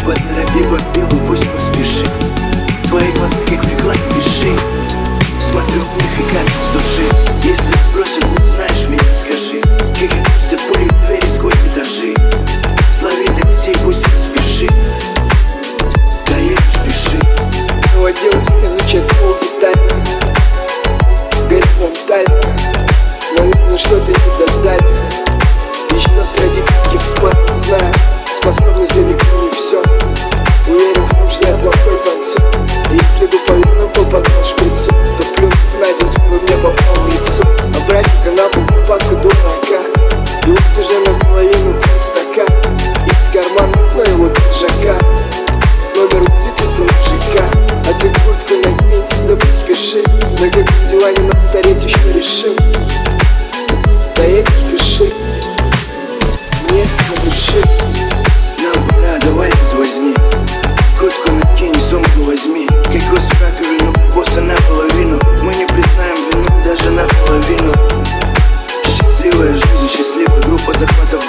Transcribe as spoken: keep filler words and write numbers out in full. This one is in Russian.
поторопи, по-белу, пусть поспеши. Твои глаза, как в рекламе, пиши. Смотрю в них и как с души. Если спросят, не знаешь меня, скажи. Как отпустят пули в двери сквозь этажи. Слови такси, пусть поспеши. Доедешь, пиши. Доводилось изучать пол детально, горизонтально, но видно, что ты не детально. Еще с родительских спать, знаю, способность далеко не все. Уверен в том, что я плохой танцор. И если бы по венам попадал шприцу, то плюнув на землю бы мне попал в лицо. А братика на пол упадку дурака. И вот уже наполовину пустока. Из кармана моего пиджака номер высветится на ЖК. А ты куртку накинь, да поспеши. На каком диване нам стареть еще решим. Доедешь, пиши. Мне напиши. Нам пора, давай без возни. Куртку накинь, сумку возьми. Кокос в раковину, босса наполовину. Мы не признаем вину даже наполовину. Счастливая жизнь, счастливая группа захватов